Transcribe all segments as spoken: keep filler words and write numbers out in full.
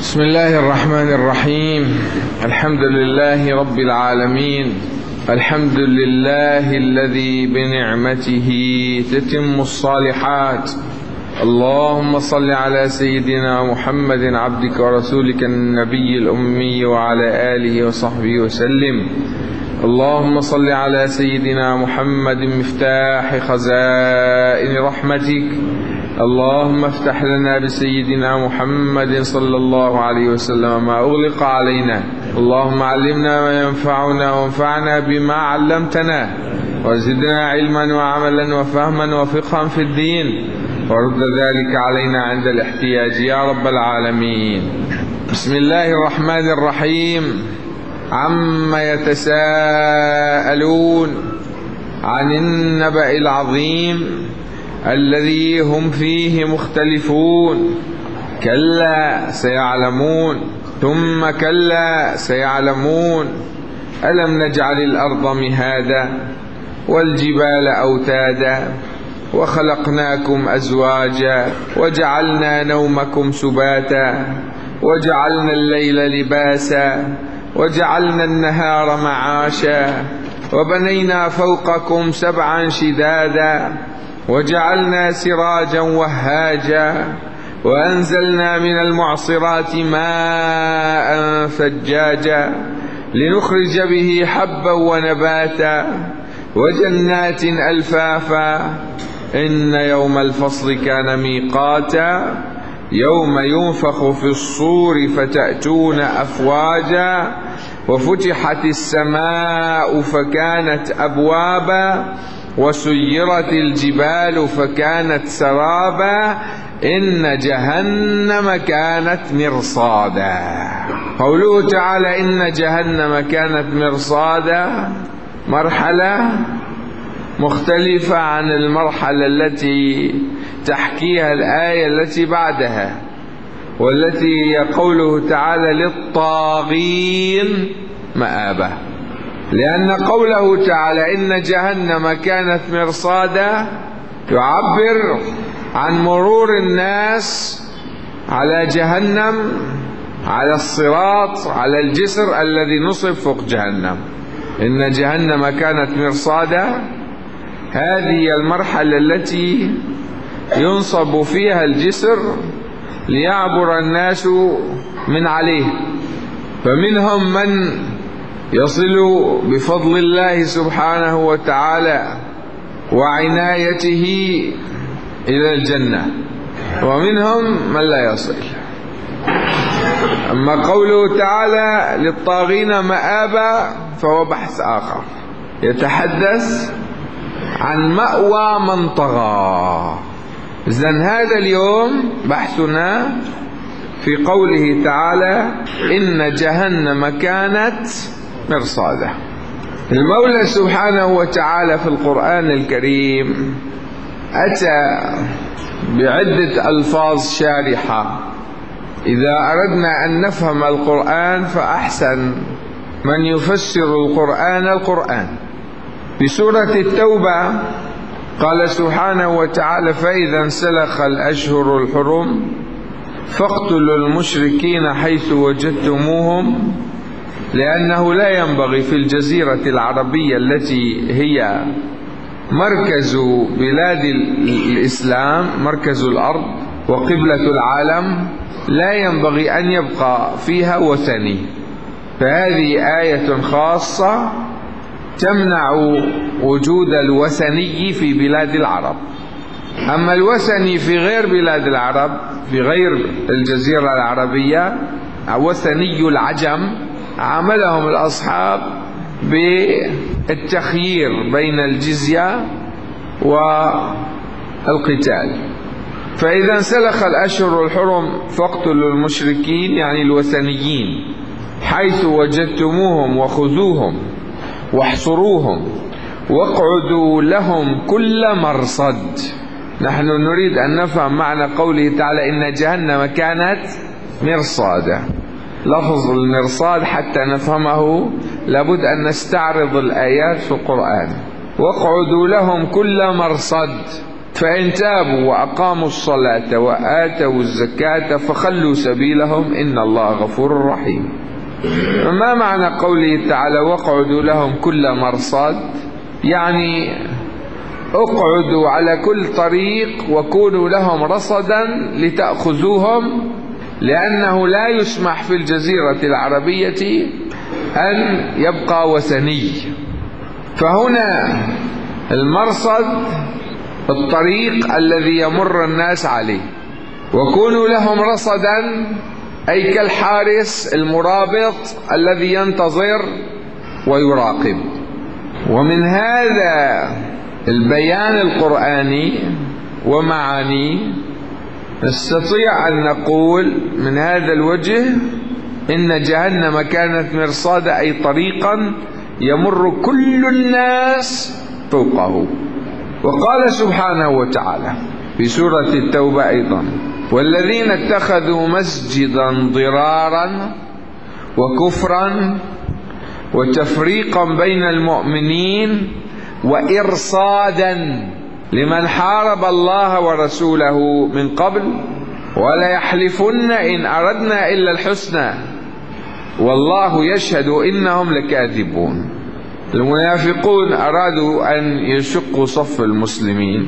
بسم الله الرحمن الرحيم. الحمد لله رب العالمين، الحمد لله الذي بنعمته تتم الصالحات. اللهم صل على سيدنا محمد عبدك ورسولك النبي الأمي وعلى آله وصحبه وسلم. اللهم صل على سيدنا محمد مفتاح خزائن رحمتك. اللهم افتح لنا بسيدنا محمد صلى الله عليه وسلم ما أغلق علينا. اللهم علمنا ما ينفعنا وانفعنا بما علمتنا، وزدنا علما وعملا وفهما وفقها في الدين، ورد ذلك علينا عند الاحتياج يا رب العالمين. بسم الله الرحمن الرحيم. عما يتساءلون عن النبأ العظيم الذي هم فيه مختلفون. كلا سيعلمون ثم كلا سيعلمون. ألم نجعل الأرض مهادا والجبال أوتادا وخلقناكم أزواجا وجعلنا نومكم سباتا وجعلنا الليل لباسا وجعلنا النهار معاشا وبنينا فوقكم سبعا شدادا وجعلنا سراجا وهاجا وأنزلنا من المعصرات ماء ثجاجا لنخرج به حبا ونباتا وجنات ألفافا. إن يوم الفصل كان ميقاتا يوم ينفخ في الصور فتأتون أفواجا وفتحت السماء فكانت أبوابا وسيرت الجبال فكانت سرابا إن جهنم كانت مرصادا. قوله تعالى إن جهنم كانت مرصادا مرحلة مختلفة عن المرحلة التي تحكيها الآية التي بعدها، والتي هي قوله تعالى للطاغين مآبة. لأن قوله تعالى إن جهنم كانت مرصادا يعبر عن مرور الناس على جهنم، على الصراط، على الجسر الذي نصب فوق جهنم. إن جهنم كانت مرصادا، هذه المرحلة التي ينصب فيها الجسر ليعبر الناس من عليه. فمنهم من يصل بفضل الله سبحانه وتعالى وعنايته إلى الجنة، ومنهم من لا يصل. أما قوله تعالى للطاغين مآبا فهو بحث آخر، يتحدث عن مأوى من طغى. إذن هذا اليوم بحثنا في قوله تعالى إن جهنم كانت مرصادا. المولى سبحانه وتعالى في القرآن الكريم أتى بعدة ألفاظ شارحة. إذا أردنا أن نفهم القرآن فأحسن من يفسر القرآن القرآن. في سورة التوبة قال سبحانه وتعالى فإذا انسلخ الأشهر الحرم فاقتلوا المشركين حيث وجدتموهم، لأنه لا ينبغي في الجزيرة العربية التي هي مركز بلاد الإسلام، مركز الأرض وقبلة العالم، لا ينبغي أن يبقى فيها وثني. فهذه آية خاصة تمنع وجود الوثني في بلاد العرب. أما الوثني في غير بلاد العرب، في غير الجزيرة العربية، وثني العجم، عملهم الأصحاب بالتخيير بين الجزية والقتال. فإذا انسلخ الأشهر الحرم فاقتلوا المشركين يعني الوثنيين حيث وجدتموهم وخذوهم واحصروهم واقعدوا لهم كل مرصد. نحن نريد أن نفهم معنى قوله تعالى إن جهنم كانت مرصادا. لفظ المرصاد حتى نفهمه لابد أن نستعرض الآيات في القرآن. واقعدوا لهم كل مرصد فإن تابوا وأقاموا الصلاة وآتوا الزكاة فخلوا سبيلهم إن الله غفور رحيم. ما معنى قوله تعالى واقعدوا لهم كل مرصاد؟ يعني اقعدوا على كل طريق وكونوا لهم رصدا لتأخذوهم، لأنه لا يسمح في الجزيرة العربية أن يبقى وثني. فهنا المرصد الطريق الذي يمر الناس عليه، وكونوا لهم رصدا أي كالحارس المرابط الذي ينتظر ويراقب. ومن هذا البيان القرآني ومعانيه نستطيع أن نقول من هذا الوجه إن جهنم كانت مرصادا أي طريقا يمر كل الناس فوقه. وقال سبحانه وتعالى في سورة التوبة أيضا والذين اتخذوا مسجدا ضرارا وكفرا وتفريقا بين المؤمنين وإرصادا لمن حارب الله ورسوله من قبل ولا يحلفن إن أردنا إلا الحسنى والله يشهد إنهم لكاذبون. المنافقون أرادوا أن يشقوا صف المسلمين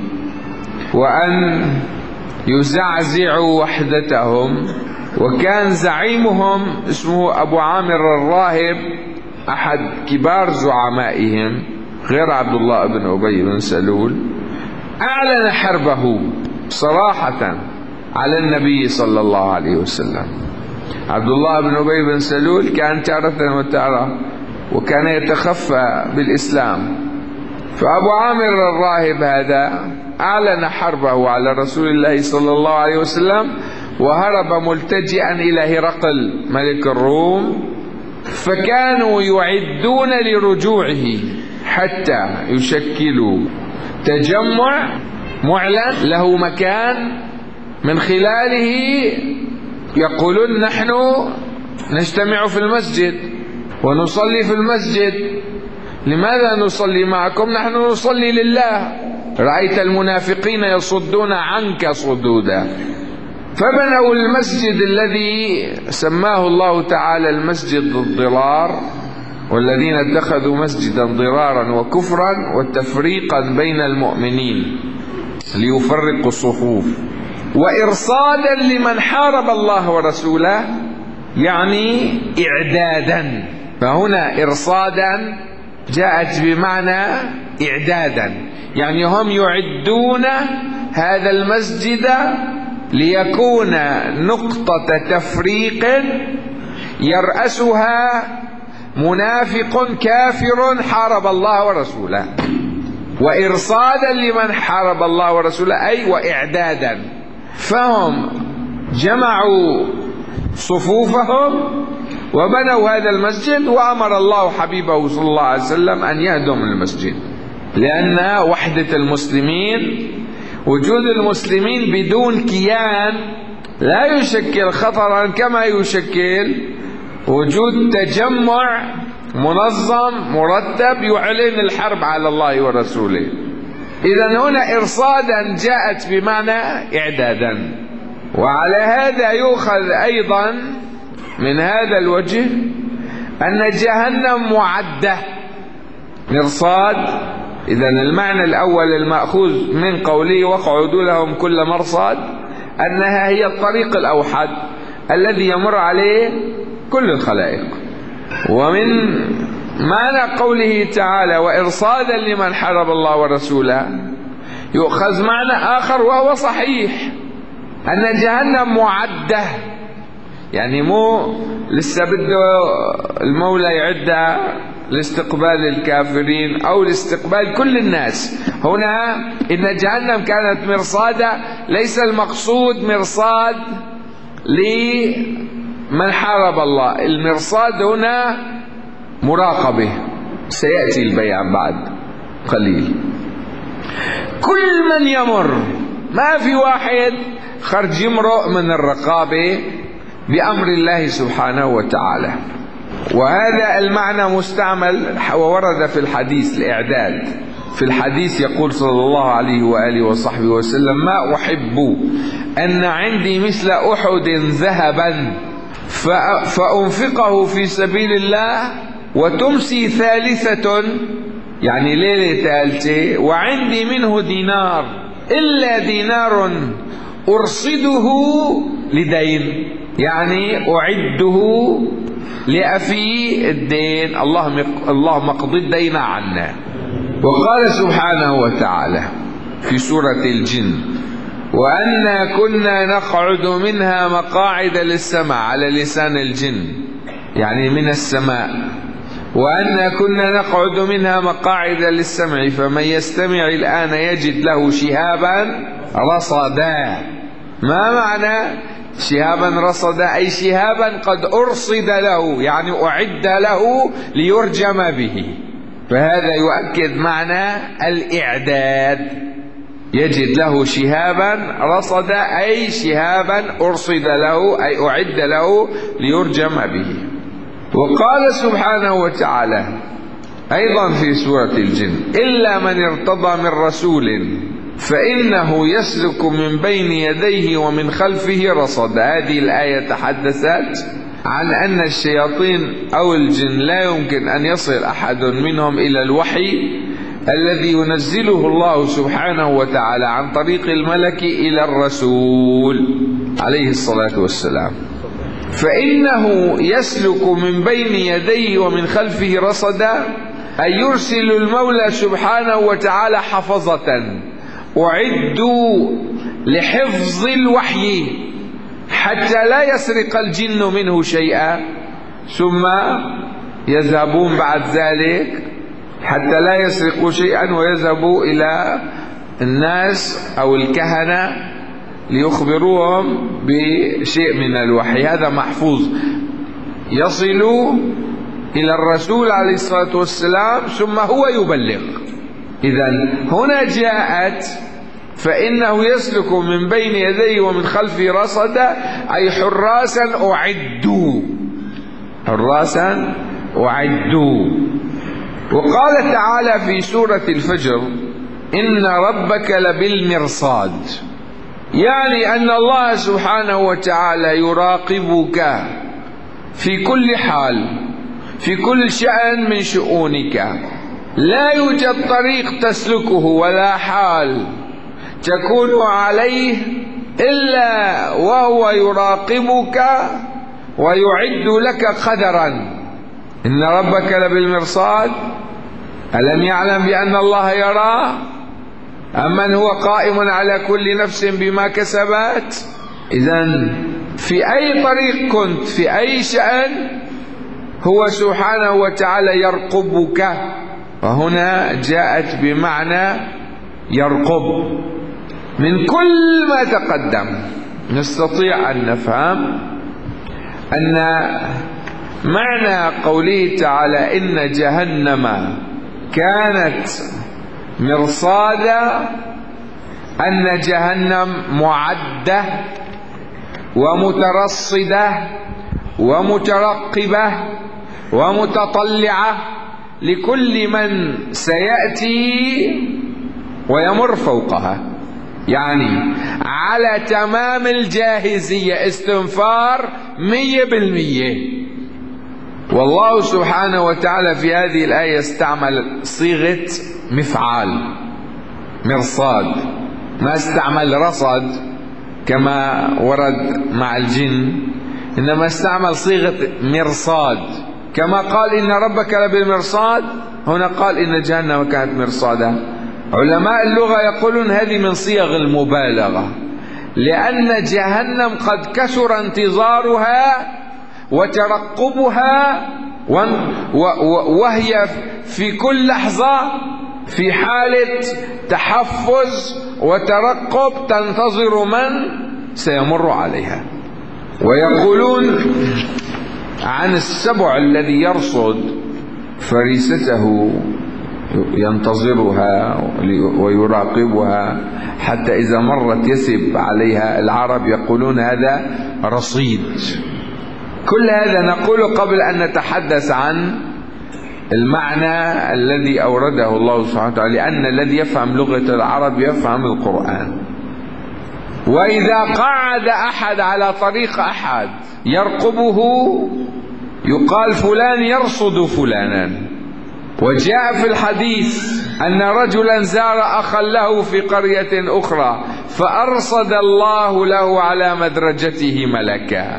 وأن يزعزعوا وحدتهم، وكان زعيمهم اسمه أبو عامر الراهب أحد كبار زعمائهم غير عبد الله بن أبي بن سلول، أعلن حربه صراحة على النبي صلى الله عليه وسلم. عبد الله بن أبي بن سلول كان تارة وتارة وكان يتخفى بالإسلام، فأبو عامر الراهب هذا أعلن حربه على رسول الله صلى الله عليه وسلم وهرب ملتجئا إلى هرقل ملك الروم، فكانوا يعدون لرجوعه حتى يشكلوا تجمع معلن له مكان من خلاله يقولون نحن نجتمع في المسجد ونصلي في المسجد. لماذا نصلي معكم؟ نحن نصلي لله. رأيت المنافقين يصدون عنك صدودا. فبنوا المسجد الذي سماه الله تعالى المسجد الضرار، والذين اتخذوا مسجدا ضرارا وكفرا وتفريقا بين المؤمنين ليفرقوا الصفوف وإرصادا لمن حارب الله ورسوله، يعني إعدادا. فهنا إرصادا جاءت بمعنى إعدادا، يعني هم يعدون هذا المسجد ليكون نقطة تفريق يرأسها منافق كافر حارب الله ورسوله، وإرصادا لمن حارب الله ورسوله أي وإعدادا. فهم جمعوا صفوفهم وبنوا هذا المسجد، وأمر الله حبيبه صلى الله عليه وسلم أن يهدم المسجد، لأن وحدة المسلمين وجود المسلمين بدون كيان لا يشكل خطرا كما يشكل وجود تجمع منظم مرتب يعلن الحرب على الله ورسوله. إذن هنا إرصادا جاءت بمعنى إعدادا. وعلى هذا يؤخذ أيضا من هذا الوجه أن جهنم معدة مرصاد. إذن المعنى الأول المأخوذ من قوله واقعدوا لهم كل مرصاد أنها هي الطريق الأوحد الذي يمر عليه كل الخلائق. ومن معنى قوله تعالى وإرصادا لمن حارب الله ورسوله يؤخذ معنى آخر وهو صحيح، أن جهنم معدة، يعني مو لسه بده المولى يعدها لاستقبال الكافرين أو لاستقبال كل الناس. هنا إن جهنم كانت مرصادة، ليس المقصود مرصاد لمن حارب الله، المرصاد هنا مراقبة، سيأتي البيان بعد قليل. كل من يمر، ما في واحد خرج يمرق من الرقابة بأمر الله سبحانه وتعالى. وهذا المعنى مستعمل وورد في الحديث الإعداد، في الحديث يقول صلى الله عليه وآله وصحبه وسلم: ما أحب أن عندي مثل أحد ذهبا فأنفقه في سبيل الله وتمسي ثالثة، يعني ليلة ثالثة، وعندي منه دينار إلا دينار أرصده لدين، يعني أعده لأفي الدين، اللهم اللهم اقض الدين عنا. وقال سبحانه وتعالى في سورة الجن: وأنا كنا نقعد منها مقاعد للسمع، على لسان الجن يعني من السماء. وأنا كنا نقعد منها مقاعد للسمع فمن يستمع الآن يجد له شهابا رصدا. ما معنى شهابا رصدا؟ أي شهابا قد أرصد له، يعني أعد له ليرجم به. فهذا يؤكد معنى الإعداد. يجد له شهابا رصدا أي شهابا أرصد له، أي أعد له ليرجم به. وقال سبحانه وتعالى أيضا في سورة الجن: إلا من ارتضى من رسول فإنه يسلك من بين يديه ومن خلفه رصد. هذه الآية تحدثت عن أن الشياطين أو الجن لا يمكن أن يصل أحد منهم إلى الوحي الذي ينزله الله سبحانه وتعالى عن طريق الملك إلى الرسول عليه الصلاة والسلام. فإنه يسلك من بين يديه ومن خلفه رصدا، أي يرسل المولى سبحانه وتعالى حفظة أعدوا لحفظ الوحي حتى لا يسرق الجن منه شيئا، ثم يذهبون بعد ذلك حتى لا يسرقوا شيئا ويذهبوا إلى الناس أو الكهنة ليخبروهم بشيء من الوحي. هذا محفوظ يصل إلى الرسول عليه الصلاة والسلام ثم هو يبلغ. إذن هنا جاءت فإنه يسلك من بين يديه ومن خلفه رصدا، أي حراسا أعدوا، حراسا أعدوا. وقال تعالى في سورة الفجر: إن ربك لبالمرصاد، يعني أن الله سبحانه وتعالى يراقبك في كل حال، في كل شأن من شؤونك. لا يوجد طريق تسلكه ولا حال تكون عليه إلا وهو يراقبك ويعد لك قدرا. إن ربك لبالمرصاد، ألم يعلم بأن الله يراه؟ أمن هو قائم على كل نفس بما كسبت. إذن في أي طريق كنت، في أي شأن، هو سبحانه وتعالى يرقبك. وهنا جاءت بمعنى يرقب. من كل ما تقدم نستطيع أن نفهم أن معنى قوله تعالى: إن جهنم كانت مرصادا، أن جهنم معدة ومترصدة ومترقبة ومتطلعة لكل من سيأتي ويمر فوقها، يعني على تمام الجاهزية، استنفار مية بالمية. والله سبحانه وتعالى في هذه الآية استعمل صيغة مفعال، مرصاد، ما استعمل رصد كما ورد مع الجن، إنما استعمل صيغة مرصاد. كما قال إن ربك لبالمرصاد، هنا قال إن جهنم كانت مرصادا. علماء اللغة يقولون هذه من صيغ المبالغة، لأن جهنم قد كثر انتظارها وترقبها، وهي في كل لحظة في حالة تحفز وترقب تنتظر من سيمر عليها. ويقولون عن السبع الذي يرصد فريسته ينتظرها ويراقبها حتى إذا مرت يسب عليها. العرب يقولون هذا رصيد. كل هذا نقول قبل أن نتحدث عن المعنى الذي أورده الله سبحانه وتعالى، لأن الذي يفهم لغة العرب يفهم القرآن. وإذا قعد أحد على طريق أحد يرقبه يقال فلان يرصد فلانا. وجاء في الحديث أن رجلا زار أخا له في قرية أخرى فأرصد الله له على مدرجته ملكا،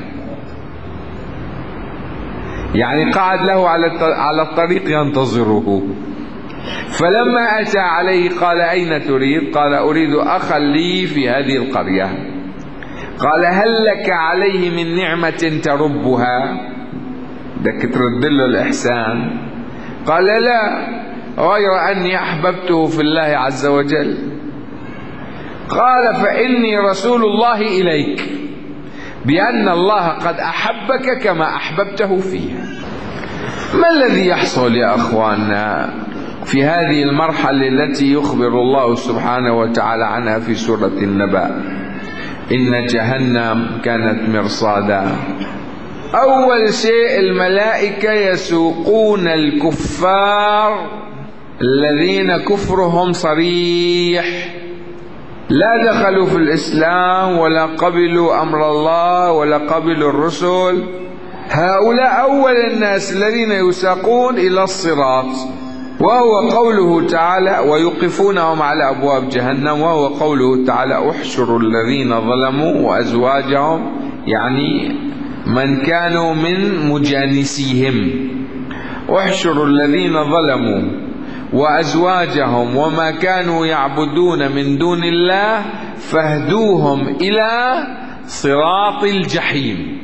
يعني قعد له على الطريق ينتظره. فلما أتى عليه قال أين تريد؟ قال أريد أخا لي في هذه القرية. قال هل لك عليه من نعمة تربها؟ بدك ترد له الإحسان؟ قال لا، غير أني أحببته في الله عز وجل. قال فإني رسول الله إليك بأن الله قد أحبك كما أحببته فيها. ما الذي يحصل يا أخواننا في هذه المرحلة التي يخبر الله سبحانه وتعالى عنها في سورة النبأ؟ إن جهنم كانت مرصادا. أول شيء الملائكة يسوقون الكفار الذين كفرهم صريح، لا دخلوا في الإسلام ولا قبلوا أمر الله ولا قبلوا الرسل. هؤلاء أول الناس الذين يساقون إلى الصراط، وهو قوله تعالى ويوقفونهم على أبواب جهنم، وهو قوله تعالى احشروا الذين ظلموا وأزواجهم، يعني من كانوا من مجانسيهم. احشروا الذين ظلموا وأزواجهم وما كانوا يعبدون من دون الله فاهدوهم إلى صراط الجحيم.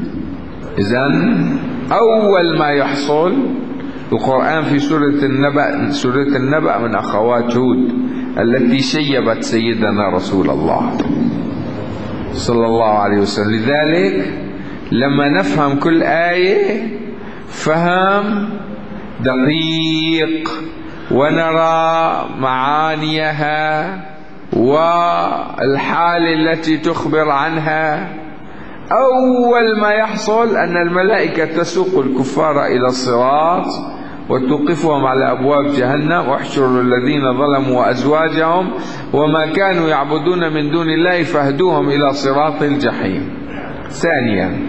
إذن أول ما يحصل القرآن في سورة النبأ، سورة النبأ من أخوات هود التي شيبت سيدنا رسول الله صلى الله عليه وسلم. لذلك لما نفهم كل آية فهم دقيق ونرى معانيها والحال التي تخبر عنها، أول ما يحصل أن الملائكة تسوق الكفار إلى الصراط وتوقفهم على أبواب جهنم واحشروا الذين ظلموا وأزواجهم وما كانوا يعبدون من دون الله فاهدوهم إلى صراط الجحيم. ثانيا،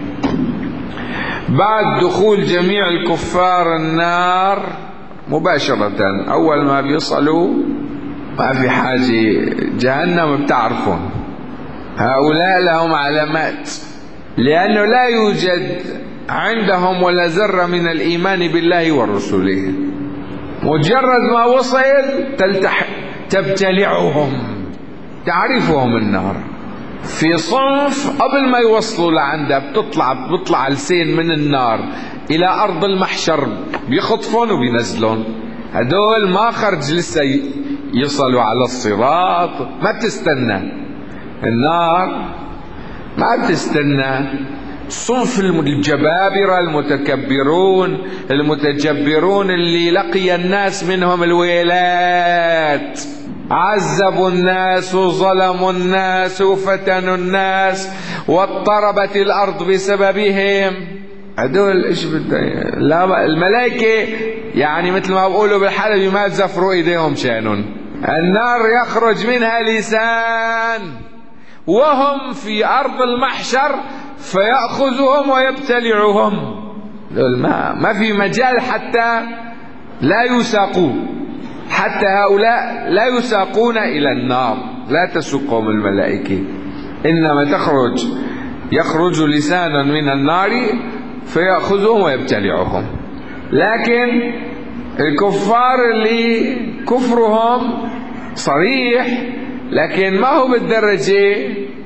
بعد دخول جميع الكفار النار مباشرة أول ما بيصلوا ما في حاجة، جهنم بتعرفون، هؤلاء لهم علامات، لأنه لا يوجد عندهم ولا ذرة من الإيمان بالله ورسوله. مجرد ما وصل تلتح تبتلعهم، تعرفهم النار. في صنف قبل ما يوصلوا لعندها بتطلع بتطلع لسين من النار إلى أرض المحشر، بيخطفون وبينزلون. هدول ما خرج لسه يصلوا على الصراط، ما بتستنى النار، ما بتستنى. صنف الجبابرة المتكبرون المتجبرون اللي لقي الناس منهم الويلات، عذبوا الناس وظلموا الناس وفتنوا الناس واضطربت الأرض بسببهم. هدول ايش بدهم؟ لا الملائكة يعني مثل ما بقولوا بالحلبي ما تزفروا ايديهم شانون. النار يخرج منها لسان وهم في أرض المحشر فيأخذهم ويبتلعهم. ما ما في مجال حتى لا يساقوا، حتى هؤلاء لا يساقون إلى النار، لا تسوقهم الملائكة، إنما تخرج يخرج لسانا من النار فيأخذهم ويبتلعهم. لكن الكفار اللي كفرهم صريح لكن ما هو بالدرجة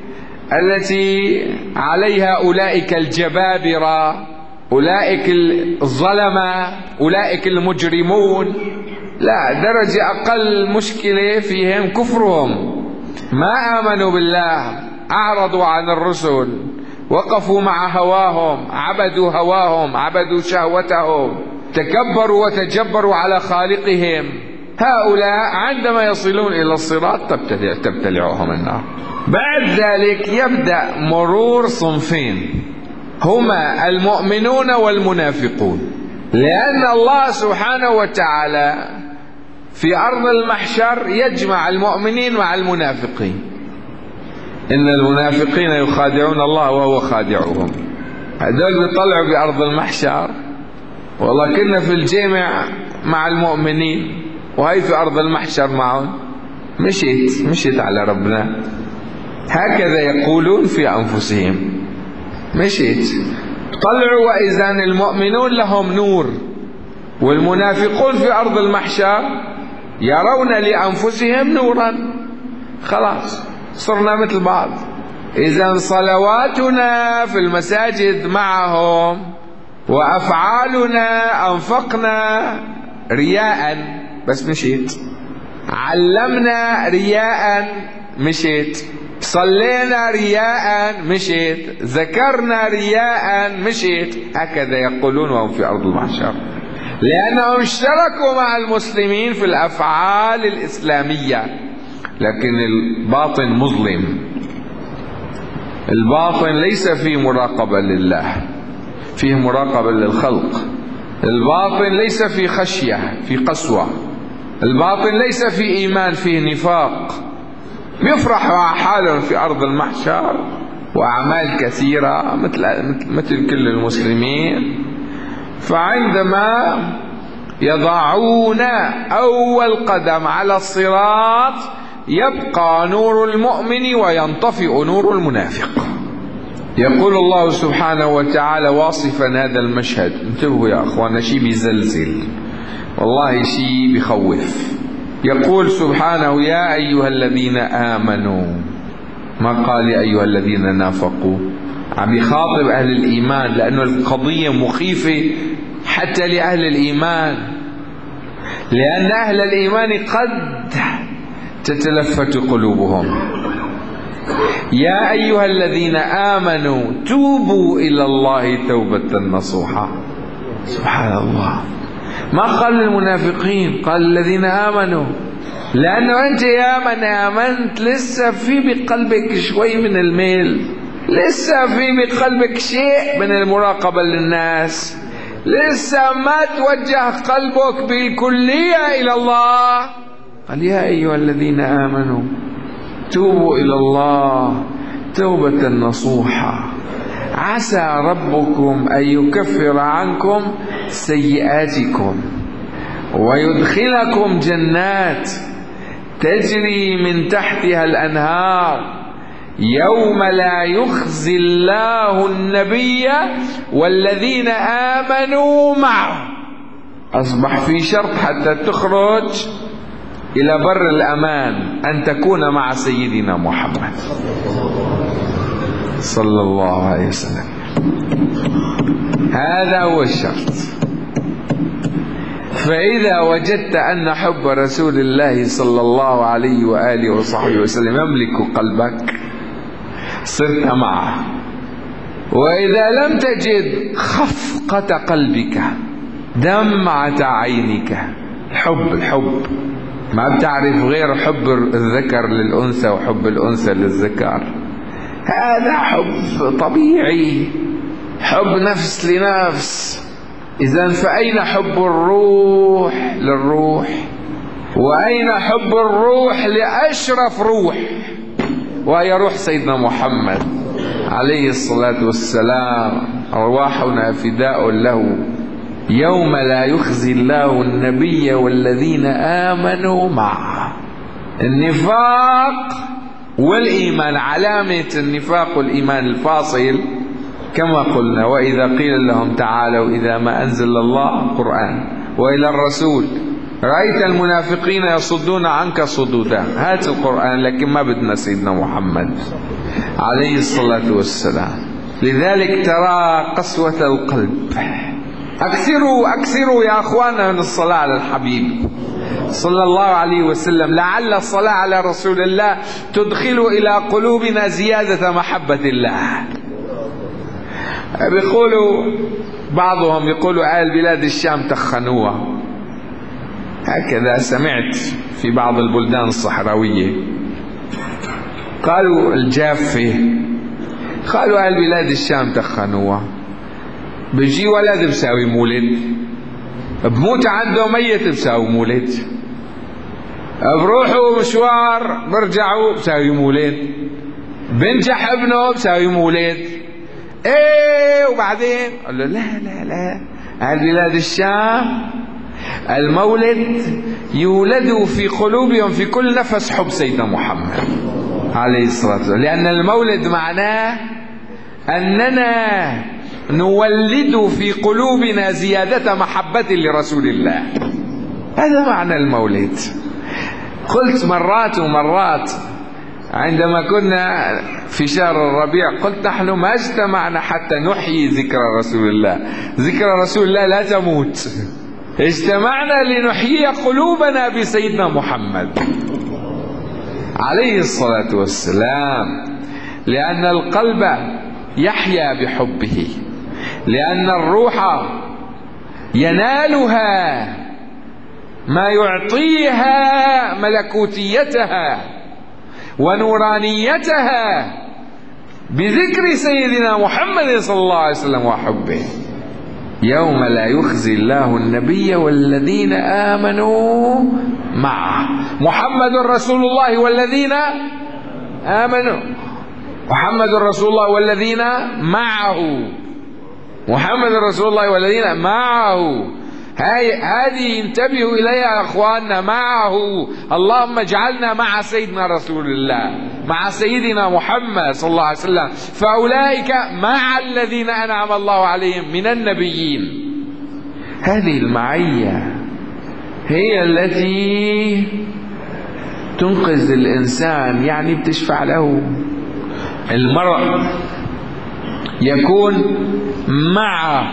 التي عليها أولئك الجبابرة، أولئك الظلمة، أولئك المجرمون، لا، درجة أقل مشكلة فيهم كفرهم، ما آمنوا بالله، أعرضوا عن الرسل، وقفوا مع هواهم، عبدوا هواهم، عبدوا شهوتهم، تكبروا وتجبروا على خالقهم. هؤلاء عندما يصلون إلى الصراط تبتلع تبتلعهم النار. بعد ذلك يبدأ مرور صنفين هما المؤمنون والمنافقون. لأن الله سبحانه وتعالى في أرض المحشر يجمع المؤمنين مع المنافقين. إن المنافقين يخادعون الله وهو خادعهم. هذول بيطلعوا بأرض المحشر، والله كنا في الجامع مع المؤمنين وهي في أرض المحشر معهم. مشيت مشيت على ربنا، هكذا يقولون في أنفسهم. مشيت طلعوا وإذا المؤمنون لهم نور، والمنافقون في أرض المحشر يرون لأنفسهم نورا. خلاص صرنا مثل بعض. إذا صلواتنا في المساجد معهم، وأفعالنا أنفقنا رياء بس مشيت، علمنا رياء مشيت، صلينا رياء مشيت، ذكرنا رياء مشيت. هكذا يقولون وهم في أرض المحشر، لأنهم اشتركوا مع المسلمين في الأفعال الإسلامية، لكن الباطن مظلم. الباطن ليس فيه مراقبة لله، فيه مراقبة للخلق. الباطن ليس فيه خشية، فيه قسوة. الباطن ليس فيه إيمان، فيه نفاق. يفرح مع حالهم في أرض المحشر وأعمال كثيرة مثل مثل كل المسلمين. فعندما يضعون أول قدم على الصراط يبقى نور المؤمن وينطفئ نور المنافق. يقول الله سبحانه وتعالى واصفا هذا المشهد، انتبهوا يا أخوانا، شيء بيزلزل والله، شيء بيخوف. يقول سبحانه يا أيها الذين آمنوا، ما قال يا أيها الذين نافقوا. عم يخاطب أهل الإيمان، لأنه القضية مخيفة حتى لأهل الإيمان، لأن أهل الإيمان قد تتلفت قلوبهم. يا أيها الذين آمنوا توبوا إلى الله توبة نصوحا. سبحان الله، ما قال للمنافقين، قال الذين آمنوا، لأنه أنت يا من آمنت لسه في بقلبك شوي من الميل، لسه في بقلبك شيء من المراقبة للناس، لسه ما توجه قلبك بالكلية إلى الله. قال يا أيها الذين آمنوا توبوا إلى الله توبة نصوحا عسى ربكم أن يكفر عنكم سيئاتكم ويدخلكم جنات تجري من تحتها الأنهار يوم لا يخزي الله النبي والذين آمنوا معه. أصبح في شرط حتى تخرج إلى بر الأمان أن تكون مع سيدنا محمد صلى الله عليه وسلم. هذا هو الشرط. فإذا وجدت أن حب رسول الله صلى الله عليه وآله وصحبه وسلم يملك قلبك صرت معه، وإذا لم تجد خفقة قلبك دمعة عينك. الحب الحب ما بتعرف غير حب الذكر للأنثى وحب الأنثى للذكر، هذا حب طبيعي، حب نفس لنفس. إذن فأين حب الروح للروح؟ وأين حب الروح لأشرف روح، وهي روح سيدنا محمد عليه الصلاة والسلام؟ أرواحنا فداء له يوم لا يخزي الله النبي والذين آمنوا معه. النفاق والإيمان، علامة النفاق والإيمان الفاصل كما قلنا: وإذا قيل لهم تعالوا إذا ما أنزل الله قرآن وإلى الرسول رأيت المنافقين يصدون عنك صدودا. هات القرآن، لكن ما بدنا سيدنا محمد عليه الصلاة والسلام. لذلك ترى قسوة القلب. أكثروا أكثروا يا أخوانا من الصلاة على الحبيب صلى الله عليه وسلم، لعل الصلاة على رسول الله تدخل إلى قلوبنا زيادة محبة الله. بيقولوا بعضهم يقولوا أهل بلاد الشام تخنوها، هكذا سمعت في بعض البلدان الصحراوية، قالوا الجافة، قالوا أهل بلاد الشام تخنوها. بيجي ولد بساوي مولد بموت عنده ميت بساوي مولد، بروحوا مشوار برجعوا بساوي مولد، بنجح ابنه بساوي مولد. ايه وبعدين قال له لا لا لا، أهل بلاد الشام المولد يولد في قلوبهم في كل نفس حب سيدنا محمد عليه الصلاة والسلام، لأن المولد معناه أننا نولد في قلوبنا زيادة محبة لرسول الله. هذا معنى المولد. قلت مرات ومرات عندما كنا في شهر الربيع، قلت نحن ما اجتمعنا حتى نحيي ذكرى رسول الله، ذكرى رسول الله لا تموت، اجتمعنا لنحيي قلوبنا بسيدنا محمد عليه الصلاة والسلام، لأن القلب يحيا بحبه، لأن الروح ينالها ما يعطيها ملكوتيتها ونورانيتها بذكر سيدنا محمد صلى الله عليه وسلم وحبه. يوم لا يخزي الله النبي والذين آمنوا معه، محمد رسول الله والذين آمنوا، محمد رسول الله والذين معه، محمد رسول الله والذين معه. هذه انتبهوا إليها يا أخواننا، معه. اللهم اجعلنا مع سيدنا رسول الله، مع سيدنا محمد صلى الله عليه وسلم، فأولئك مع الذين أنعم الله عليهم من النبيين. هذه المعية هي التي تنقذ الإنسان، يعني بتشفع له. المرء يكون مع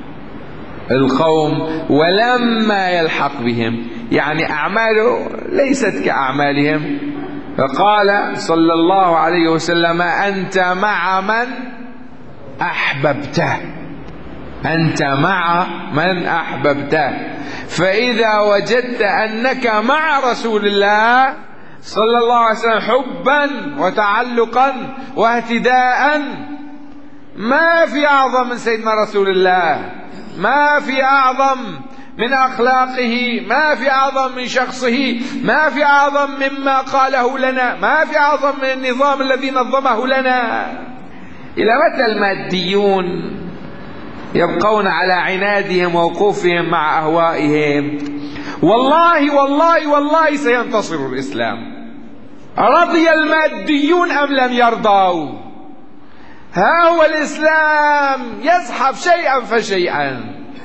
القوم ولما يلحق بهم، يعني أعماله ليست كأعمالهم. فقال صلى الله عليه وسلم أنت مع من أحببته، أنت مع من أحببته. فإذا وجدت أنك مع رسول الله صلى الله عليه وسلم حبا وتعلقا واهتداء، ما في أعظم من سيدنا رسول الله، ما في أعظم من أخلاقه، ما في أعظم من شخصه، ما في أعظم مما قاله لنا، ما في أعظم من النظام الذي نظمه لنا. إلى متى الماديون يبقون على عنادهم ووقوفهم مع أهوائهم؟ والله والله والله سينتصر الإسلام، رضي الماديون أم لم يرضوا. ها هو الإسلام يزحف شيئا فشيئا.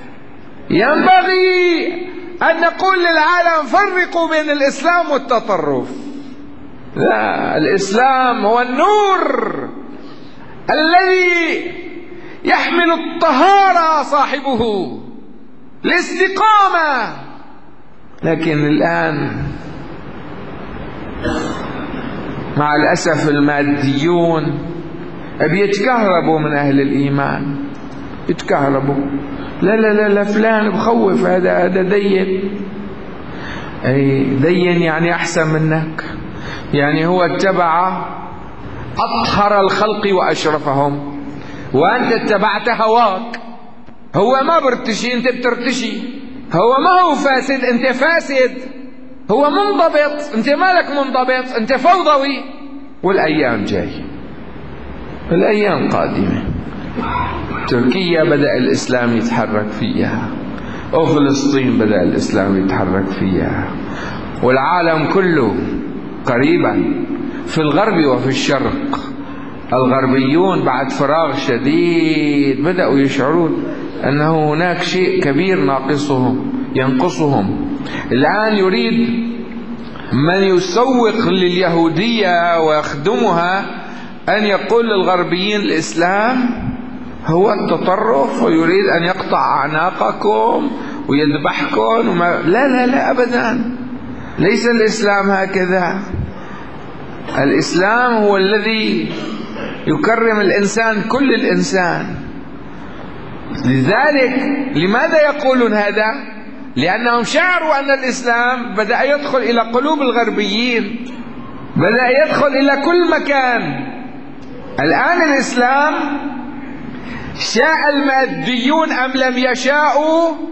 ينبغي أن نقول للعالم فرقوا بين الإسلام والتطرف. لا، الإسلام هو النور الذي يحمل الطهارة صاحبه، الاستقامة. لكن الآن مع الأسف الماديون بيتكهربوا من أهل الإيمان، يتكهربوا. لا لا لا لا فلان بخوف، هذا هذا دين. أي دين يعني أحسن منك، يعني هو اتبع أطهر الخلق وأشرفهم، وأنت اتبعت هواك. هو ما برتشي، أنت بترتشي. هو ما هو فاسد، أنت فاسد. هو منضبط، أنت مالك منضبط، أنت فوضوي. والأيام جاي، الأيام قادمة. تركيا بدأ الإسلام يتحرك فيها، وفلسطين بدأ الإسلام يتحرك فيها، والعالم كله قريبا في الغرب وفي الشرق. الغربيون بعد فراغ شديد بدأوا يشعرون أنه هناك شيء كبير ناقصهم ينقصهم. الآن يريد من يسوق لليهودية ويخدمها أن يقول للغربيين الإسلام هو التطرف، ويريد أن يقطع أعناقكم ويذبحكم وما... لا لا لا أبدا، ليس الإسلام هكذا. الإسلام هو الذي يكرم الإنسان، كل الإنسان. لذلك لماذا يقولون هذا؟ لأنهم شعروا أن الإسلام بدأ يدخل إلى قلوب الغربيين، بدأ يدخل إلى كل مكان. الآن الإسلام شاء الماديون أم لم يشاءوا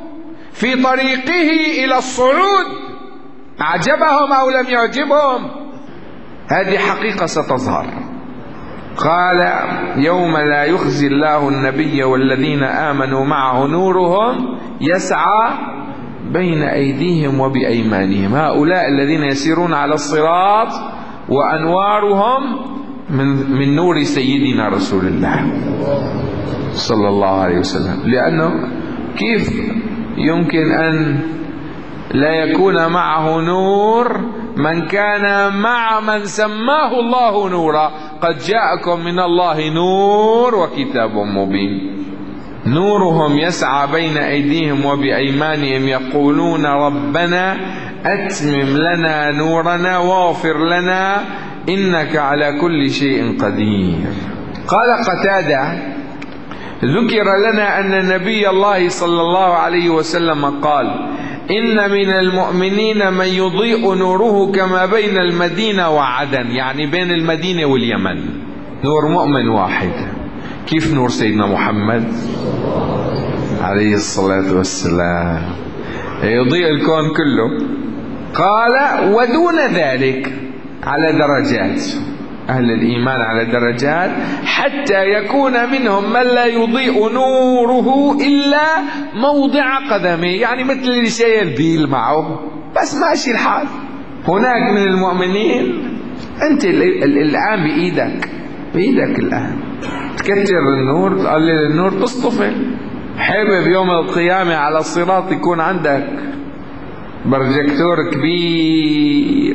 في طريقه إلى الصعود، أعجبهم أو لم يعجبهم. هذه حقيقة ستظهر. قال: يوم لا يخزي الله النبي والذين آمنوا معه نورهم يسعى بين أيديهم وبأيمانهم. هؤلاء الذين يسيرون على الصراط وأنوارهم من, من نور سيدنا رسول الله صلى الله عليه وسلم. لأنه كيف يمكن أن لا يكون معه نور من كان مع من سماه الله نورا؟ قد جاءكم من الله نور وكتاب مبين. نورهم يسعى بين أيديهم وبأيمانهم يقولون ربنا أتمم لنا نورنا واغفر لنا إنك على كل شيء قدير. قال قتادة: ذكر لنا أن نبي الله صلى الله عليه وسلم قال: إن من المؤمنين من يضيء نوره كما بين المدينة وعدن، يعني بين المدينة واليمن نور مؤمن واحد. كيف نور سيدنا محمد عليه الصلاة والسلام يضيء الكون كله. قال: ودون ذلك على درجات، أهل الإيمان على درجات، حتى يكون منهم من لا يضيء نوره إلا موضع قدمه، يعني مثل اللي شايل بيل معه بس ماشي الحال. هناك من المؤمنين أنت الآن بإيدك بإيدك الآن تكتر النور، تقلل النور، تصطفل. حابب يوم القيامة على الصراط يكون عندك بروجيكتور كبير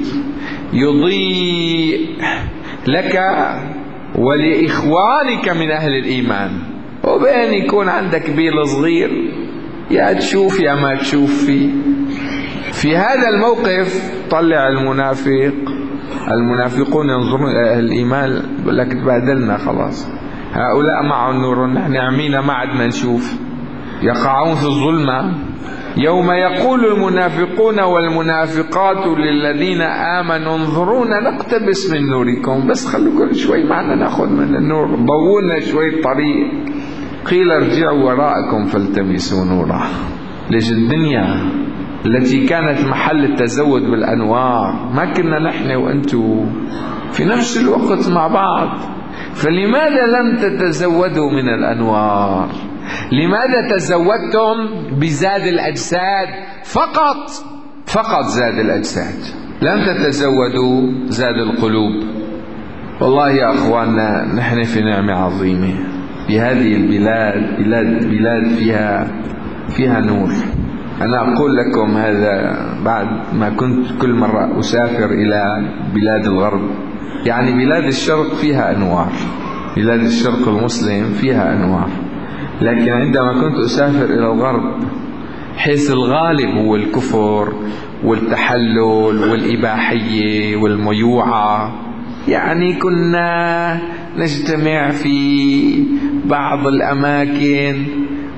يضيء لك ولإخوانك من أهل الإيمان، وبين يكون عندك بيل صغير يا تشوف يا ما تشوف فيه. في هذا الموقف طلع المنافق المنافقون ينظرون إلى أهل الإيمان يقول لك تبادلنا خلاص، هؤلاء معهم نور نحن عمينا ما عدنا نشوف. يقعون في الظلمة. يوم يقول المنافقون والمنافقات للذين آمنوا انظرونا نقتبس من نوركم، بس خلوا كل شوي معنا ناخذ من النور، ضوونا شوي طريق. قيل ارجعوا وراءكم فالتمسوا نورا. ليش الدنيا التي كانت محل التزود بالأنوار ما كنا نحن وأنتوا في نفس الوقت مع بعض؟ فلماذا لم تتزودوا من الأنوار؟ لماذا تزودتم بزاد الأجساد فقط؟ فقط زاد الأجساد، لم تتزودوا زاد القلوب. والله يا أخواننا نحن في نعمة عظيمة بهذه البلاد، بلاد بلاد فيها فيها نور. أنا أقول لكم هذا بعد ما كنت كل مرة أسافر إلى بلاد الغرب، يعني بلاد الشرق فيها أنوار، بلاد الشرق المسلم فيها أنوار، لكن عندما كنت أسافر إلى الغرب حيث الغالب هو الكفر والتحلل والإباحية والميوعة، يعني كنا نجتمع في بعض الأماكن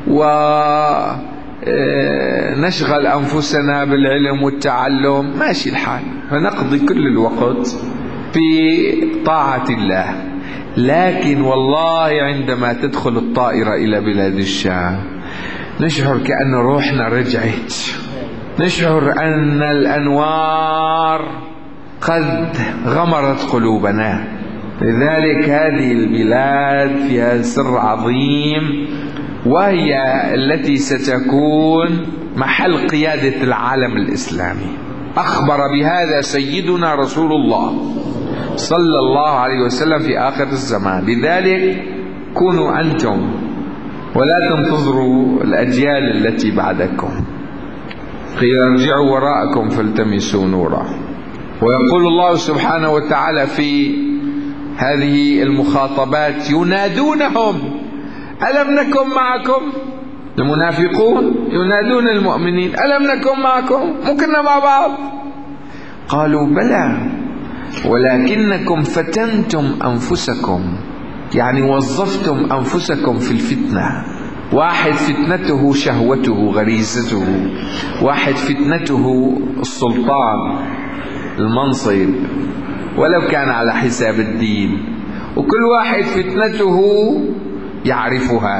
ونشغل أنفسنا بالعلم والتعلم، ماشي الحال، فنقضي كل الوقت في طاعة الله. لكن والله عندما تدخل الطائرة إلى بلاد الشام نشعر كأن روحنا رجعت، نشعر أن الأنوار قد غمرت قلوبنا. لذلك هذه البلاد فيها سر عظيم، وهي التي ستكون محل قيادة العالم الإسلامي. أخبر بهذا سيدنا رسول الله صلى الله عليه وسلم في آخر الزمان. لذلك كونوا أنتم ولا تنتظروا الأجيال التي بعدكم. قيل ارجعوا وراءكم فالتمسوا نورا. ويقول الله سبحانه وتعالى في هذه المخاطبات ينادونهم ألم نكن معكم؟ المنافقون ينادون المؤمنين ألم نكن معكم؟ مكنا مع بعض؟ قالوا بلى ولكنكم فتنتم أنفسكم، يعني وظفتم أنفسكم في الفتنة. واحد فتنته شهوته غريزته، واحد فتنته السلطان المنصب ولو كان على حساب الدين، وكل واحد فتنته يعرفها.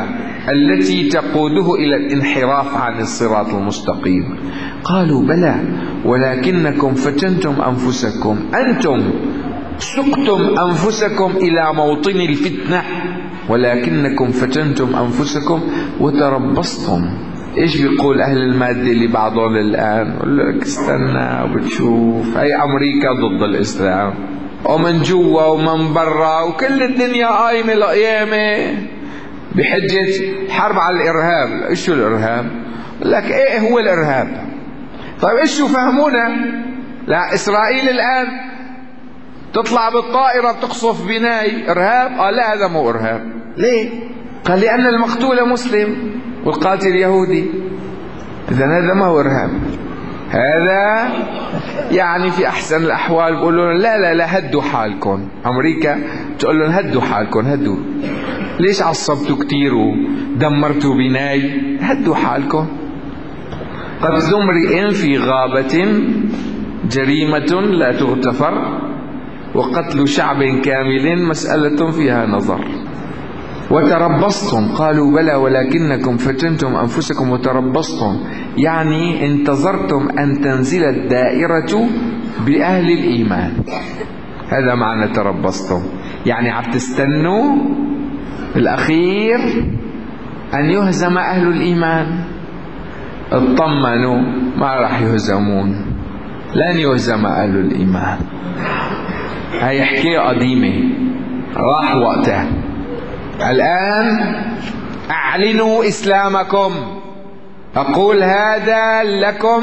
التي تقوده إلى الانحراف عن الصراط المستقيم. قالوا بلى ولكنكم فتنتم أنفسكم، أنتم سقتم أنفسكم إلى موطن الفتنة، ولكنكم فتنتم أنفسكم وتربصتم. إيش بيقول أهل المادة اللي بعضهم الآن؟ يقول لك استنى وبتشوف، هي أمريكا ضد الإسلام ومن جوا ومن برا وكل الدنيا قايمة لقيامة بحجة حرب على الإرهاب. إيش الإرهاب؟ يقول لك إيه هو الإرهاب؟ طيب إيش فهمونا؟ لا إسرائيل الآن تطلع بالطائرة بتقصف بناي إرهاب؟ آه لا هذا مو إرهاب. ليه؟ قال لأن المقتول مسلم والقاتل يهودي، إذن هذا ما هو إرهاب. هذا يعني في أحسن الأحوال بقولوا لا لا لا هدوا حالكم. أمريكا تقول لهم هدوا حالكم، هدوا، ليش عصبتوا كتير ودمرتوا بناي؟ هدوا حالكم. قتل امرئ في غابة جريمة لا تغتفر، وقتل شعب كامل مسألة فيها نظر. وتربصتم، قالوا بلى ولكنكم فتنتم أنفسكم وتربصتم، يعني انتظرتم أن تنزل الدائرة بأهل الإيمان. هذا معنى تربصتم، يعني عم تستنوا الأخير أن يهزم أهل الإيمان. اطمنوا ما راح يهزمون، لن يهزم أهل الإيمان. هاي حكاية قديمة راح وقتها. الآن أعلنوا إسلامكم. أقول هذا لكم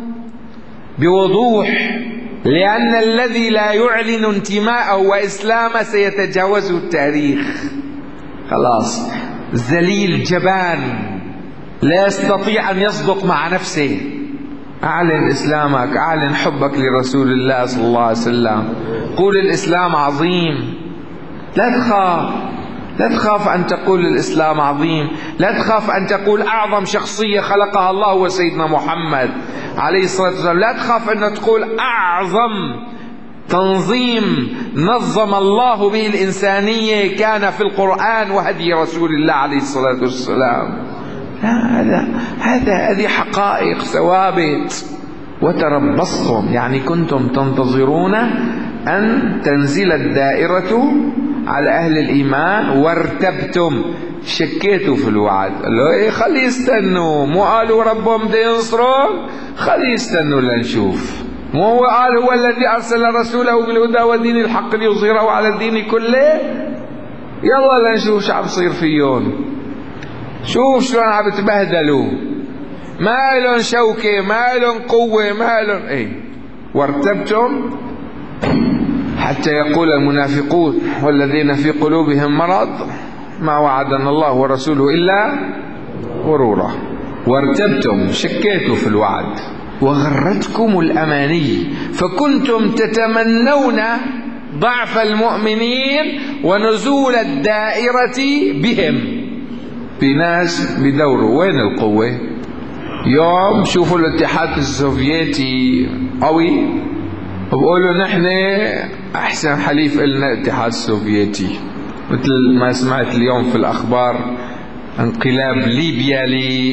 بوضوح، لأن الذي لا يعلن انتماءه وإسلامه سيتجاوزه التاريخ. خلاص ذليل جبان لا يستطيع أن يصدق مع نفسه. أعلن إسلامك، أعلن حبك لرسول الله صلى الله عليه وسلم، قول الإسلام عظيم. لا تخاف، لا تخاف أن تقول الإسلام عظيم، لا تخاف أن تقول أعظم شخصية خلقها الله هو سيدنا محمد عليه الصلاة والسلام، لا تخاف أن تقول أعظم تنظيم نظم الله به الإنسانية كان في القرآن وهدي رسول الله عليه الصلاة والسلام. لا، هذا هذا هذه حقائق ثوابت. وتربصتم يعني كنتم تنتظرون أن تنزل الدائرة على أهل الإيمان، وارتبتم، شكيتوا في الوعد. قالوا إيه خلي يستنوا، مو قالوا ربهم بده ينصرهم؟ خلي يستنوا لنشوف. مو هو قال هو الذي أرسل رسوله بالهدى ودين الحق ليظهره على الدين كله؟ يلا لنشوف شو عم بصير فيهم، شوف شلون عم بتبهدلوا، ما لهم شوكة، ما لهم قوة، ما لهم ايه. وارتبتم حتى يقول المنافقون والذين في قلوبهم مرض ما وعدنا الله ورسوله إلا غرورا. وارتبتم، شكيتوا في الوعد. وغرتكم الأماني فكنتم تتمنون ضعف المؤمنين ونزول الدائرة بهم. في ناس بدوروا وين القوة. يوم شوفوا الاتحاد السوفيتي قوي وبقولوا نحن أحسن حليف إلنا الاتحاد السوفيتي، مثل ما سمعت اليوم في الأخبار انقلاب ليبيا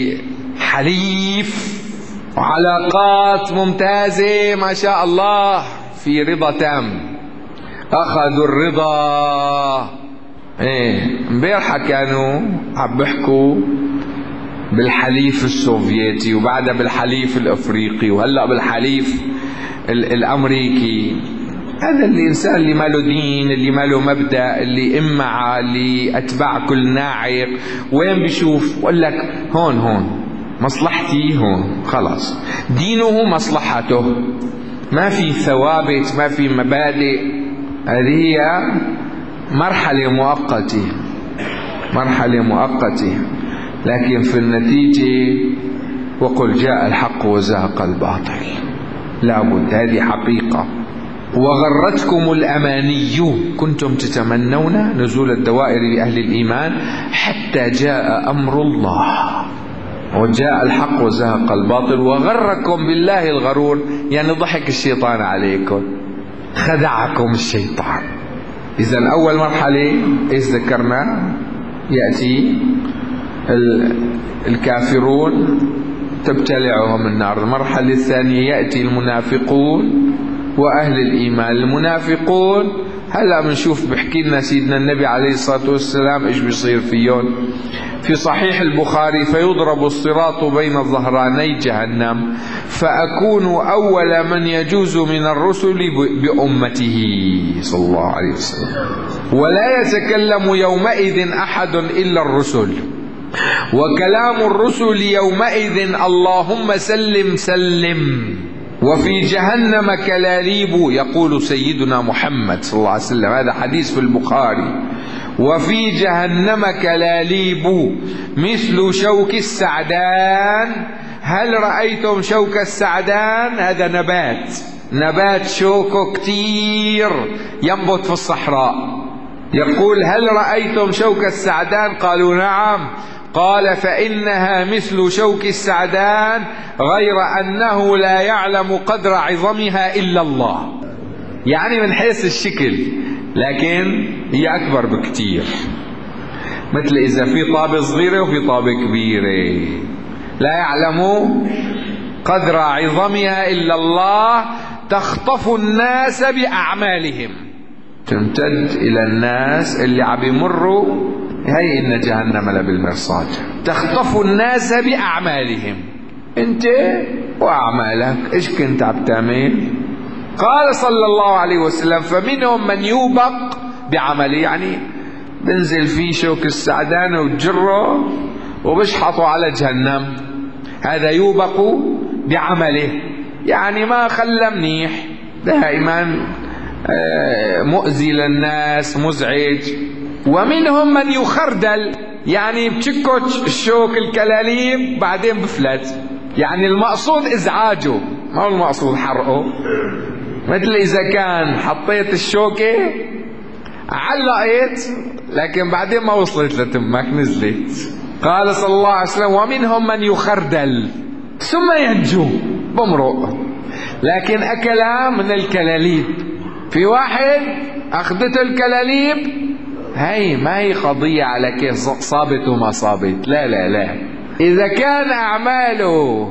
لحليف وعلاقات ممتازة ما شاء الله، في رضا تام، أخذوا الرضا. ايه امبارحة كانوا عم بيحكوا بالحليف السوفيتي وبعدها بالحليف الافريقي وهلا بالحليف الامريكي. هذا الانسان اللي ما له دين، اللي ما له مبدأ، اللي امعة، اللي اتباع كل ناعق، وين بيشوف بقول لك هون هون مصلحتي، هون خلاص دينه مصلحته، ما في ثوابت، ما في مبادئ. هذه هي مرحلة مؤقتة، مرحلة مؤقتة، لكن في النتيجة وقل جاء الحق وزهق الباطل، لابد، هذه حقيقة. وغرتكم الأماني، كنتم تتمنون نزول الدوائر لأهل الإيمان حتى جاء أمر الله وجاء الحق وزهق الباطل. وغركم بالله الغرور، يعني ضحك الشيطان عليكم، خدعكم الشيطان. إذن أول مرحلة إيش ذكرنا؟ يأتي الكافرون تبتلعهم النار. المرحلة الثانية يأتي المنافقون وأهل الإيمان. المنافقون هلأ بنشوف بحكي لنا سيدنا النبي عليه الصلاة والسلام إيش بيصير فيهم. في صحيح البخاري: فيضرب الصراط بين ظهراني جهنم فأكون أول من يجوز من الرسل بأمته صلى الله عليه وسلم، ولا يتكلم يومئذ أحد إلا الرسل، وكلام الرسل يومئذ اللهم سلم سلم. وفي جهنم كلاليب، يقول سيدنا محمد صلى الله عليه وسلم، هذا حديث في البخاري: وفي جهنم كلاليب مثل شوك السعدان. هل رأيتم شوك السعدان؟ هذا نبات، نبات شوكه كتير ينبت في الصحراء. يقول: هل رأيتم شوك السعدان؟ قالوا: نعم. قال: فإنها مثل شوك السعدان غير أنه لا يعلم قدر عظمها إلا الله. يعني من حيث الشكل، لكن هي أكبر بكتير. مثل إذا في طابة صغيرة وفي طابة كبيرة، لا يعلم قدر عظمها إلا الله. تخطف الناس بأعمالهم، تمتد إلى الناس اللي عم يمروا. هي إن جهنم لبالمرصاد. تخطف الناس بأعمالهم. أنت وأعمالك إيش كنت عم تعمل؟ قال صلى الله عليه وسلم: فمنهم من يوبق بعمله. يعني بنزل فيه شوك السعدان وتجره وبشحطه على جهنم، هذا يوبق بعمله، يعني ما خلى منيح، دائما مؤذي للناس، مزعج. ومنهم من يخردل، يعني بتشكت الشوك الكلاليب بعدين بفلت، يعني المقصود ازعاجه، ما هو المقصود حرقه. مثل اذا كان حطيت الشوكة علقت لكن بعدين ما وصلت لتمك، نزلت. قال صلى الله عليه وسلم: ومنهم من يخردل ثم ينجو، بمرق، لكن اكل من الكلاليب. في واحد اخذته الكلاليب، هي ما هي قضية على كيف صابت وما صابت، لا لا لا. إذا كان أعماله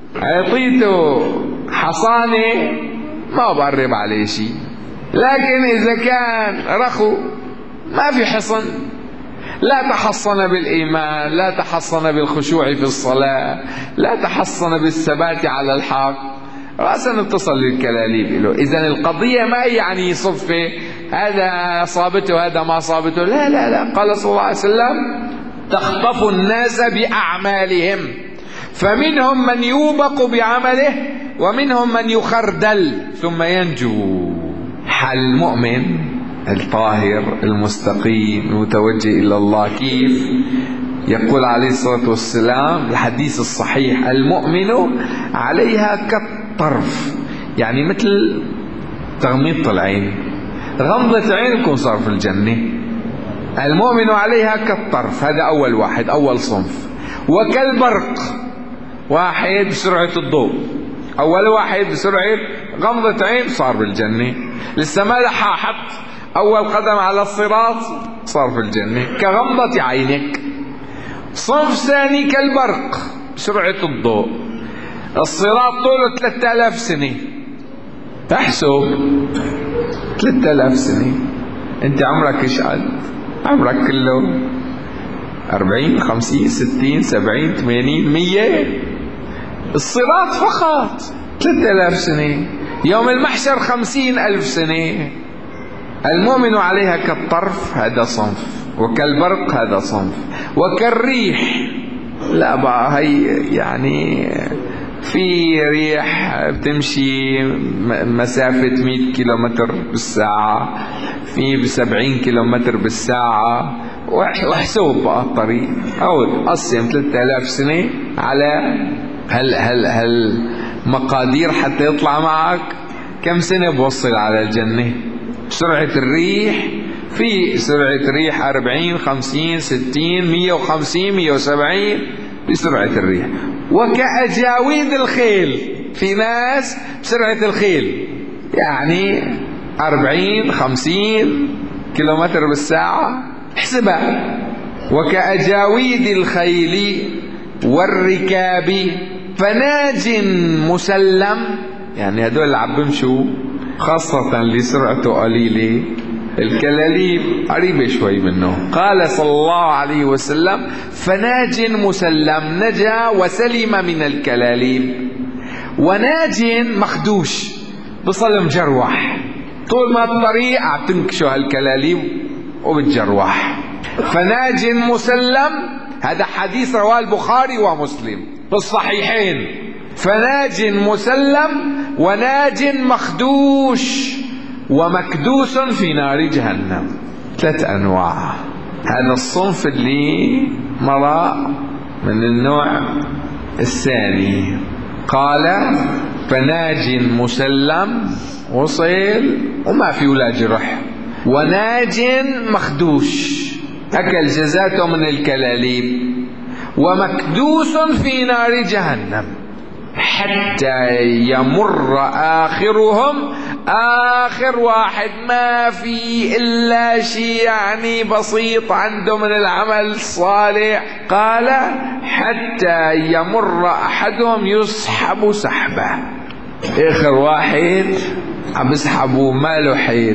عطيته حصانة ما بقرب عليه شيء، لكن إذا كان رخو ما في حصن، لا تحصن بالإيمان، لا تحصن بالخشوع في الصلاة، لا تحصن بالثبات على الحق، رأسا اتصل للكلاليب له. إذن القضية ما يعني صفة هذا صابته هذا ما صابته، لا لا لا. قال صلى الله عليه وسلم: تخطف الناس بأعمالهم، فمنهم من يوبق بعمله ومنهم من يخردل ثم ينجو. حال المؤمن الطاهر المستقيم المتوجه إلى الله كيف؟ يقول عليه الصلاة والسلام الحديث الصحيح: المؤمن عليها كالطرف، يعني مثل تغميض العين، غمضة عين يكون صار في الجنة. المؤمن عليها كالطرف، هذا أول واحد، أول صنف. وكالبرق، واحد بسرعة الضوء، أول واحد بسرعة غمضة عين صار بالجنة، لسه ما لحق حط أول قدم على الصراط صار في الجنة كغمضة عينك. صنف ثاني كالبرق بسرعة الضوء، الصراط طوله ثلاثة آلاف سنة، تحسب ثلاثة آلاف سنة. انت عمرك ايش قد؟ عمرك كله أربعين خمسين ستين سبعين ثمانين مية. الصراط فقط ثلاثة آلاف سنة، يوم المحشر خمسين ألف سنة. المؤمن عليها كالطرف، هذا صنف. وكالبرق، هذا صنف. وكالريح، لا بقى هي يعني في ريح بتمشي مسافة مئة كيلومتر بالساعة، في بسبعين كيلومتر بالساعة، واحسب بقى الطريق أو قسم ثلاثة آلاف سنة على هل هل هل مقادير حتى يطلع معك كم سنة بوصل على الجنة. سرعة الريح، في سرعة ريح أربعين خمسين ستين مية وخمسين مية وسبعين بسرعة الريح. وكأجاويد الخيل، في ناس بسرعة الخيل يعني أربعين خمسين كيلومتر بالساعة، احسبها وكأجاويد الخيل والركاب فناج مسلم. يعني هدول اللي عم بمشوا خاصة اللي سرعته قليلة، الكلاليب قريبة شوي منه. قال صلى الله عليه وسلم فناج مسلم، نجا وسلم من الكلاليب. وناج مخدوش، بصل مجروح، طول ما الطريق عم تنكشوا هالكلاليب وبتجروح. فناج مسلم، هذا حديث رواه البخاري ومسلم في الصحيحين. فناج مسلم وناج مخدوش ومكدوس في نار جهنم. ثلاث أنواع. هذا الصنف اللي مرأ من النوع الثاني. قال فناج مسلم، وصل وما في ولا جرح. وناج مخدوش، أكل جزاته من الكلاليب. ومكدوس في نار جهنم حتى يمر آخرهم، آخر واحد ما في إلا شيء يعني بسيط عنده من العمل الصالح. قال حتى يمر أحدهم يسحب سحبة، آخر واحد عم يسحبه ما له حيل.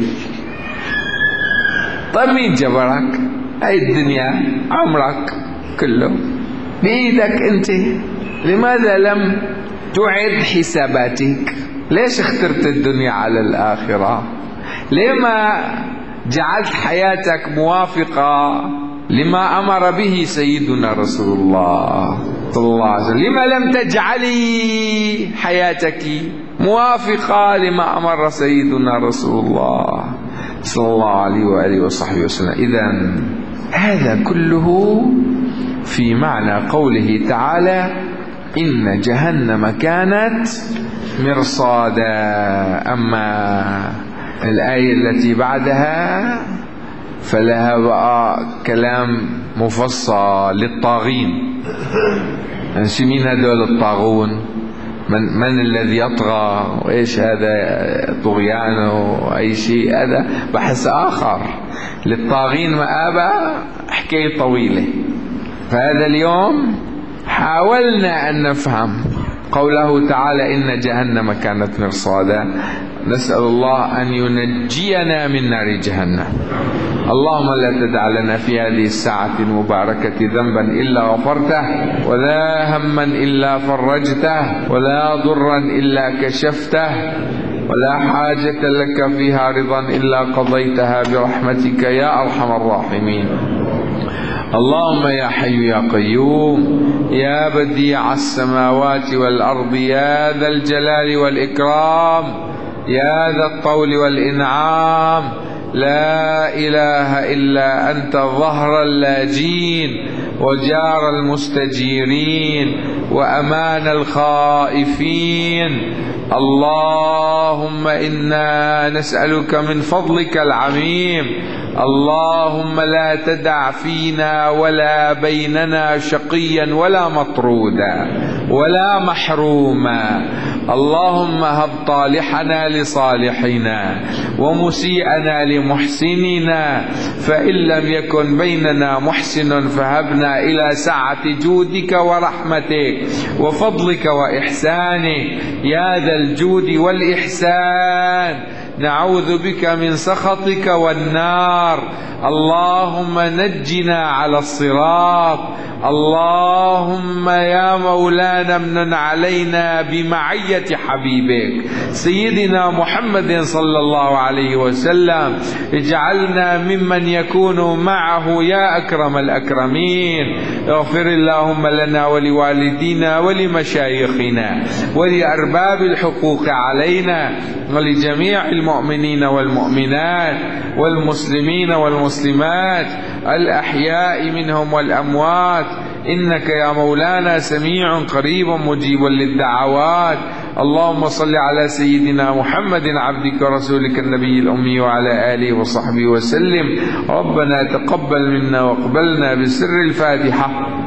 طيب مين جبرك؟ هاي الدنيا عمرك كله بإيدك أنت، لماذا لم تعد حساباتك؟ ليش اخترت الدنيا على الآخرة؟ لما جعلت حياتك موافقة لما أمر به سيدنا رسول الله صلى الله عليه وسلم؟ لما لم تجعلي حياتك موافقة لما أمر سيدنا رسول الله صلى الله عليه وآله وصحبه وسلم؟ إذن هذا كله في معنى قوله تعالى إن جهنم كانت مرصادا. أما الآية التي بعدها فلها بقى كلام مفصل للطاغين. يعني مين هدول الطاغون؟ من, من الذي يطغى، وإيش هذا طغيانه وأي شيء، هذا بحث آخر. للطاغين مآبة حكاية طويلة. فهذا اليوم حاولنا أن نفهم قوله تعالى إن جهنم كانت مرصادا. نسأل الله أن ينجينا من نار جهنم. اللهم لا تدع لنا في هذه الساعة المباركة ذنبا إلا غفرته، ولا هما إلا فرجته، ولا ضرا إلا كشفته، ولا حاجة لك فيها رضا إلا قضيتها برحمتك يا أرحم الراحمين. اللهم يا حي يا قيوم يا بديع السماوات والأرض يا ذا الجلال والإكرام يا ذا الطول والإنعام، لا إله إلا أنت ظهر اللاجين وجار المستجيرين وأمان الخائفين. اللهم إنا نسألك من فضلك العميم، اللهم لا تدع فينا ولا بيننا شقيا ولا مطرودا ولا محروما. اللهم هب طالحنا لصالحنا ومسيئنا لمحسننا، فإن لم يكن بيننا محسن فهبنا إلى سعة جودك ورحمتك وفضلك وإحسانك يا ذا الجود والإحسان. نعوذ بك من سخطك والنار. اللهم نجنا على الصراط. اللهم يا مولانا امنن علينا بمعية حبيبك سيدنا محمد صلى الله عليه وسلم، اجعلنا ممن يكون معه يا أكرم الأكرمين. اغفر اللهم لنا ولوالدينا ولمشايخنا ولأرباب الحقوق علينا ولجميع المؤمنين والمؤمنات والمسلمين والمسلمات الأحياء منهم والأموات، إنك يا مولانا سميع قريب مجيب للدعوات. اللهم صل على سيدنا محمد عبدك ورسولك النبي الأمي وعلى آله وصحبه وسلم. ربنا تقبل منا واقبلنا بسر الفاتحة.